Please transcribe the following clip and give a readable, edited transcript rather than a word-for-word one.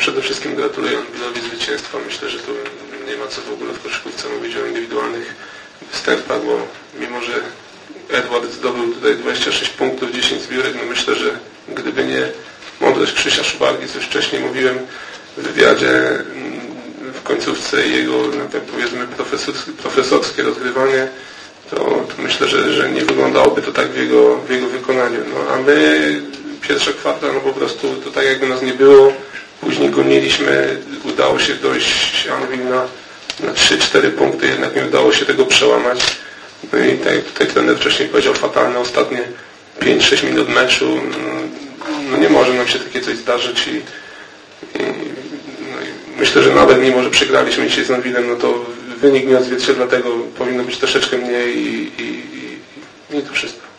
przede wszystkim gratuluję Anwilowi zwycięstwa. Myślę, że tu nie ma co w ogóle w koszykówce mówić o indywidualnych występach, bo mimo, że Edward zdobył tutaj 26 punktów, 10 zbiórek, no myślę, że gdyby nie mądrość Krzysia Szubargi, co już wcześniej mówiłem w wywiadzie, w końcówce jego, no tak powiedzmy, profesorskie rozgrywanie, to myślę, że nie wyglądałoby to tak w jego wykonaniu. No, a my pierwsza kwarta, no po prostu to tak jakby nas nie było, później goniliśmy, udało się dojść Anwil na 3-4 punkty, jednak nie udało się tego przełamać. No i tak jak tutaj trener wcześniej powiedział, fatalne ostatnie 5-6 minut meczu, no nie może nam się takie coś zdarzyć i myślę, że nawet mimo, że przegraliśmy dzisiaj z Anwilem, no to wynik nie odzwierciedla tego, powinno być troszeczkę mniej i to wszystko.